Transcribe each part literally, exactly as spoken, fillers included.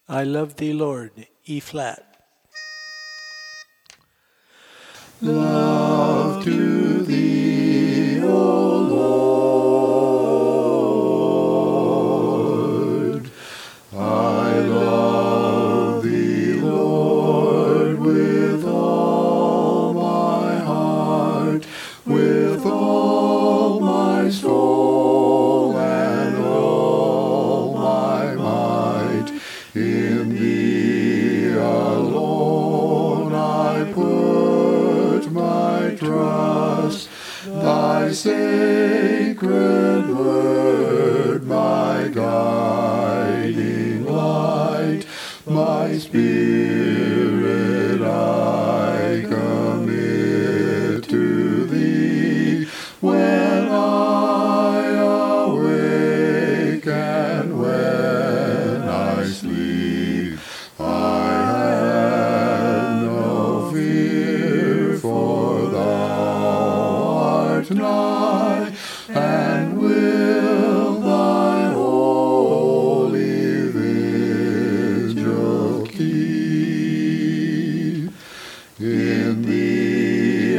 I love thee, Lord, E flat. Love to thee, O Lord. I love thee, Lord, with all my heart, with all my soul and all my might. In thee alone I put my trust, thy sacred word, my guiding light, my spirit I commit to thee. When I awake and when I sleep, I have no fear, for thou art nigh, and will thy holy vigil keep. In thee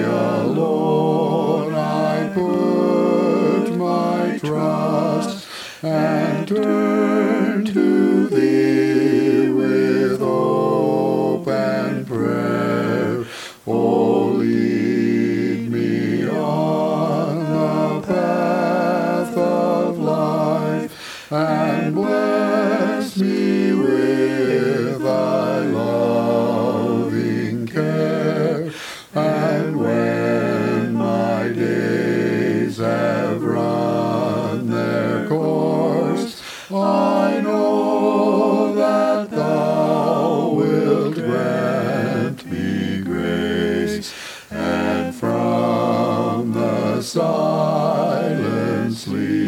alone I put my trust, and turn to thee with hope and prayer. O lead me on the path of life, and bless me with thy loving care. And when my days have run their course, I know that thou wilt grant me grace, and from the silent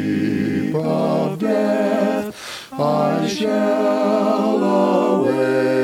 sleep of death I shall awake.